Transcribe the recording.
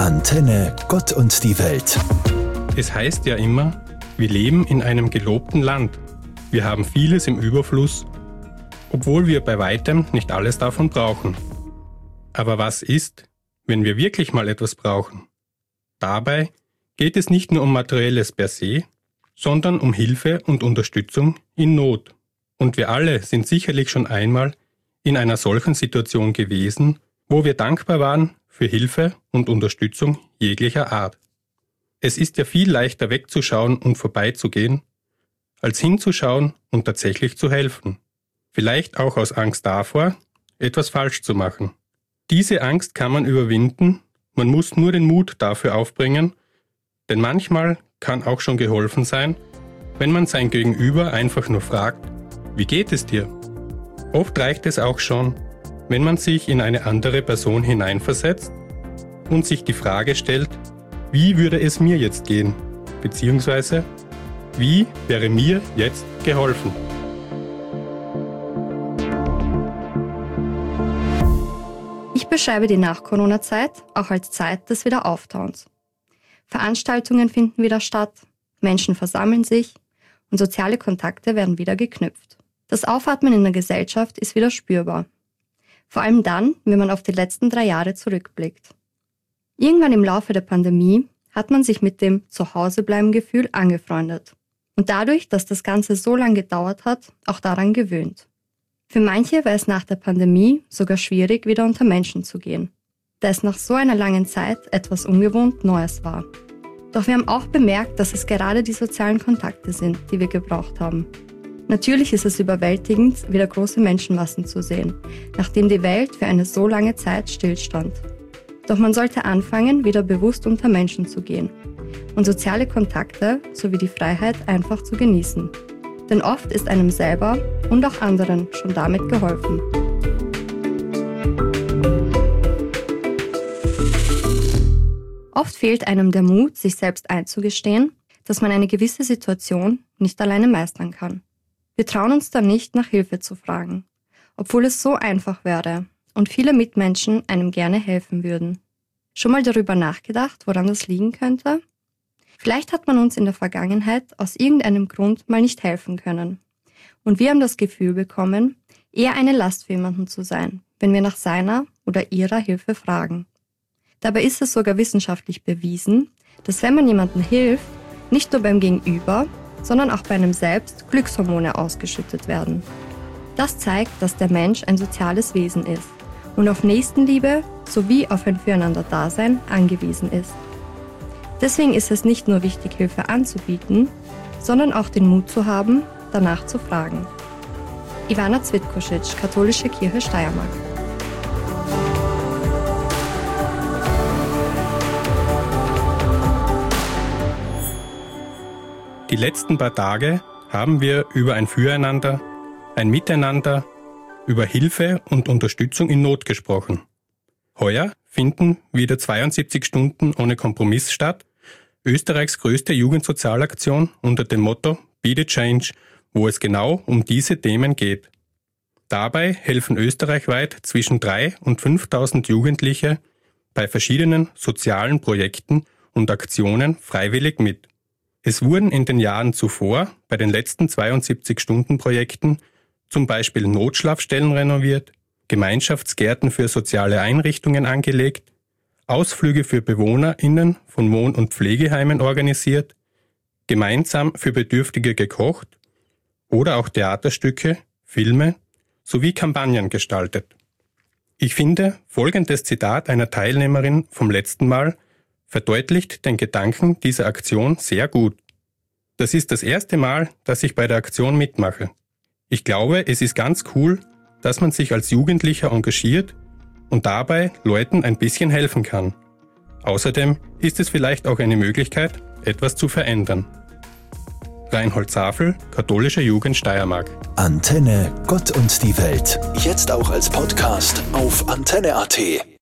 Antenne Gott und die Welt. Es heißt ja immer, wir leben in einem gelobten Land. Wir haben vieles im Überfluss, obwohl wir bei weitem nicht alles davon brauchen. Aber was ist, wenn wir wirklich mal etwas brauchen? Dabei geht es nicht nur um Materielles per se, sondern um Hilfe und Unterstützung in Not. Und wir alle sind sicherlich schon einmal in einer solchen Situation gewesen, wo wir dankbar waren für Hilfe und Unterstützung jeglicher Art. Es ist ja viel leichter wegzuschauen und vorbeizugehen, als hinzuschauen und tatsächlich zu helfen. Vielleicht auch aus Angst davor, etwas falsch zu machen. Diese Angst kann man überwinden, man muss nur den Mut dafür aufbringen, denn manchmal kann auch schon geholfen sein, wenn man sein Gegenüber einfach nur fragt, wie geht es dir? Oft reicht es auch schon, wenn man sich in eine andere Person hineinversetzt und sich die Frage stellt, wie würde es mir jetzt gehen? Beziehungsweise, wie wäre mir jetzt geholfen? Ich beschreibe die Nach-Corona-Zeit auch als Zeit des Wiederauftauens. Veranstaltungen finden wieder statt, Menschen versammeln sich und soziale Kontakte werden wieder geknüpft. Das Aufatmen in der Gesellschaft ist wieder spürbar. Vor allem dann, wenn man auf die letzten 3 Jahre zurückblickt. Irgendwann im Laufe der Pandemie hat man sich mit dem Zuhausebleiben-Gefühl angefreundet. Und dadurch, dass das Ganze so lange gedauert hat, auch daran gewöhnt. Für manche war es nach der Pandemie sogar schwierig, wieder unter Menschen zu gehen, da es nach so einer langen Zeit etwas ungewohnt Neues war. Doch wir haben auch bemerkt, dass es gerade die sozialen Kontakte sind, die wir gebraucht haben. Natürlich ist es überwältigend, wieder große Menschenmassen zu sehen, nachdem die Welt für eine so lange Zeit stillstand. Doch man sollte anfangen, wieder bewusst unter Menschen zu gehen und soziale Kontakte sowie die Freiheit einfach zu genießen. Denn oft ist einem selber und auch anderen schon damit geholfen. Oft fehlt einem der Mut, sich selbst einzugestehen, dass man eine gewisse Situation nicht alleine meistern kann. Wir trauen uns dann nicht, nach Hilfe zu fragen, obwohl es so einfach wäre und viele Mitmenschen einem gerne helfen würden. Schon mal darüber nachgedacht, woran das liegen könnte? Vielleicht hat man uns in der Vergangenheit aus irgendeinem Grund mal nicht helfen können. Und wir haben das Gefühl bekommen, eher eine Last für jemanden zu sein, wenn wir nach seiner oder ihrer Hilfe fragen. Dabei ist es sogar wissenschaftlich bewiesen, dass wenn man jemandem hilft, nicht nur beim Gegenüber, sondern auch bei einem selbst Glückshormone ausgeschüttet werden. Das zeigt, dass der Mensch ein soziales Wesen ist und auf Nächstenliebe sowie auf ein Füreinander-Dasein angewiesen ist. Deswegen ist es nicht nur wichtig, Hilfe anzubieten, sondern auch den Mut zu haben, danach zu fragen. Ivana Cvitkosic, Katholische Kirche Steiermark. Die letzten paar Tage haben wir über ein Füreinander, ein Miteinander, über Hilfe und Unterstützung in Not gesprochen. Heuer finden wieder 72 Stunden ohne Kompromiss statt, Österreichs größte Jugendsozialaktion unter dem Motto Be the Change, wo es genau um diese Themen geht. Dabei helfen österreichweit zwischen 3.000 und 5.000 Jugendliche bei verschiedenen sozialen Projekten und Aktionen freiwillig mit. Es wurden in den Jahren zuvor bei den letzten 72-Stunden-Projekten zum Beispiel Notschlafstellen renoviert, Gemeinschaftsgärten für soziale Einrichtungen angelegt, Ausflüge für BewohnerInnen von Wohn- und Pflegeheimen organisiert, gemeinsam für Bedürftige gekocht oder auch Theaterstücke, Filme sowie Kampagnen gestaltet. Ich finde, folgendes Zitat einer Teilnehmerin vom letzten Mal verdeutlicht den Gedanken dieser Aktion sehr gut. Das ist das erste Mal, dass ich bei der Aktion mitmache. Ich glaube, es ist ganz cool, dass man sich als Jugendlicher engagiert und dabei Leuten ein bisschen helfen kann. Außerdem ist es vielleicht auch eine Möglichkeit, etwas zu verändern. Reinhold Zafel, Katholische Jugend Steiermark. Antenne Gott und die Welt. Jetzt auch als Podcast auf antenne.at.